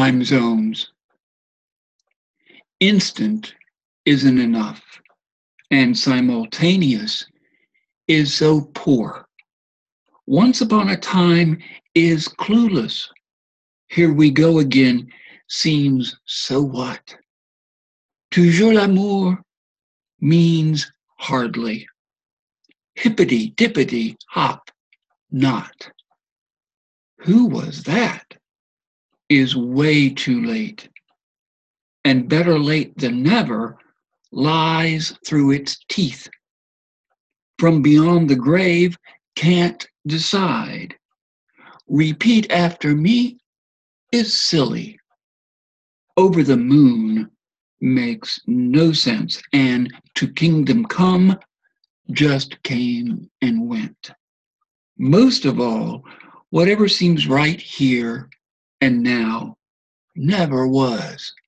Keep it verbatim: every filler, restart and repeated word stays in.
time zones. Instant isn't enough, and simultaneous is so poor. Once upon a time is clueless. Here we go again seems so what? Toujours l'amour means hardly. Hippity dippity hop, not. Who was that? Is way too late. And better late than never lies through its teeth. From beyond the grave, can't decide. Repeat after me is silly. Over the moon makes no sense, and to kingdom come just came and went. Most of all, whatever seems right here and now never was.